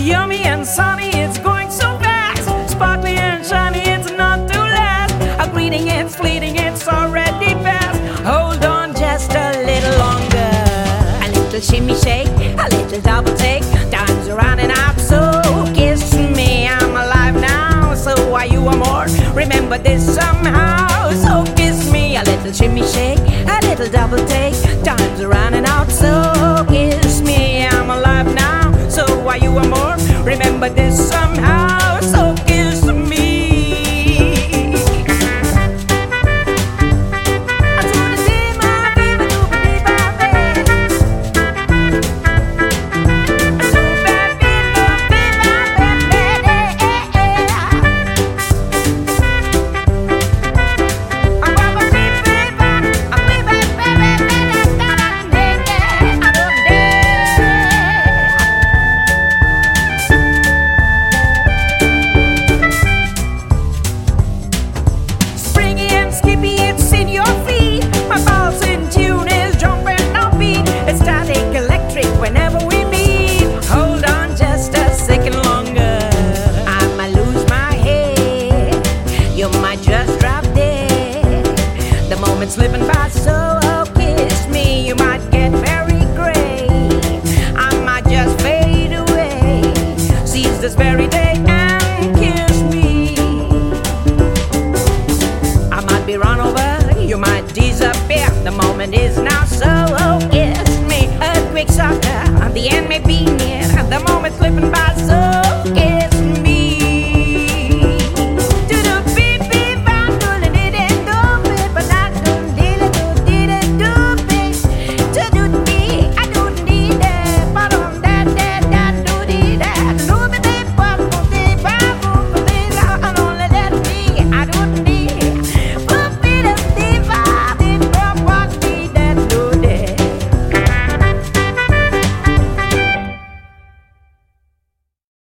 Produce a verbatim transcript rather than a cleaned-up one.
Yummy and sunny, it's going so fast. Sparkly and shiny, it's not to last. A greeting, it's fleeting, it's already past. Hold on just a little longer. A little shimmy shake, a little double take. Time's running out, so kiss me. I'm alive now, so are you or more? Remember this somehow, so kiss me. A little shimmy shake, a little double take. Time's running out, so kiss me. I'm alive now, so are you or more? Remember this somehow, so kiss me. Slipping